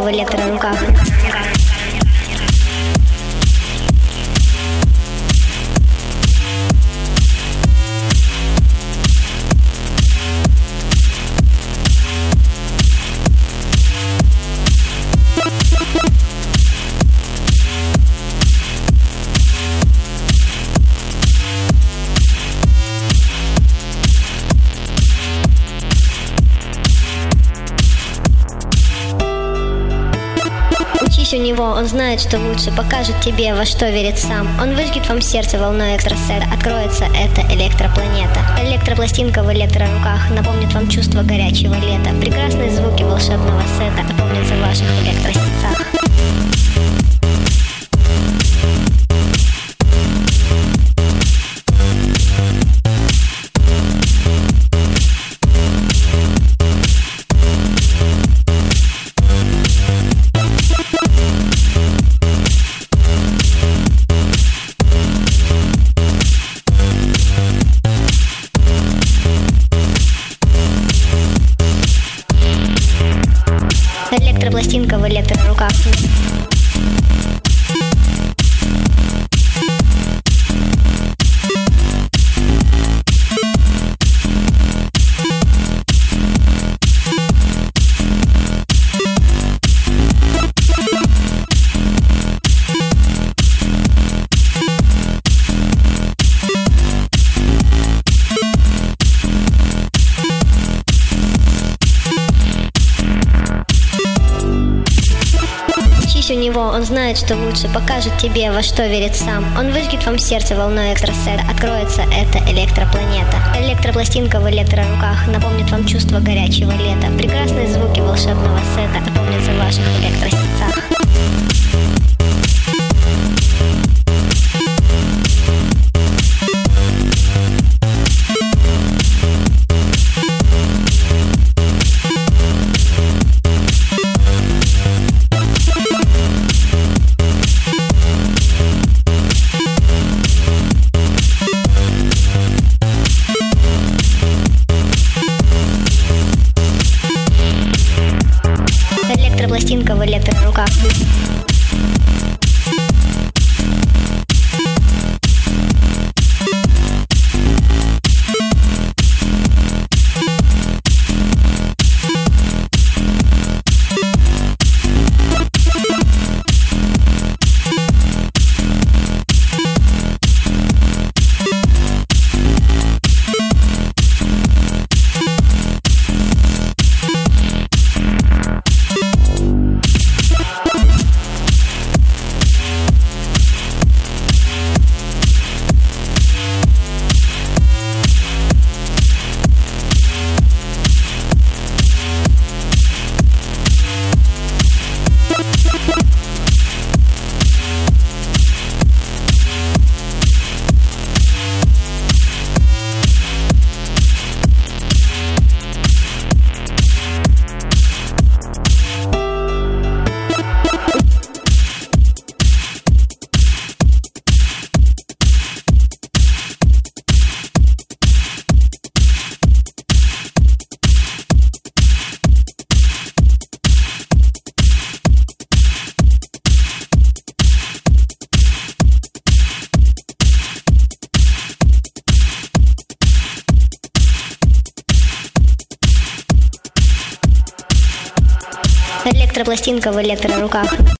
в электроруках. Учись у него, он знает, что лучше, покажет тебе, во что верит сам. Он выжгет вам сердце волной экстрасета, откроется эта электропланета. Электропластинка в электроруках напомнит вам чувство горячего лета. Прекрасные звуки волшебного сета напомнятся в ваших электросетах. Электропластинка в электроруках. У него, он знает, что лучше, покажет тебе, во что верит сам. Он выжгет вам сердце волной экстрасета, откроется эта электропланета. Электропластинка в электроруках напомнит вам чувство горячего лета. Прекрасные звуки волшебного сета напомнятся в ваших электросетах. Электропластинка в электроруках. Электропластинка в электроруках.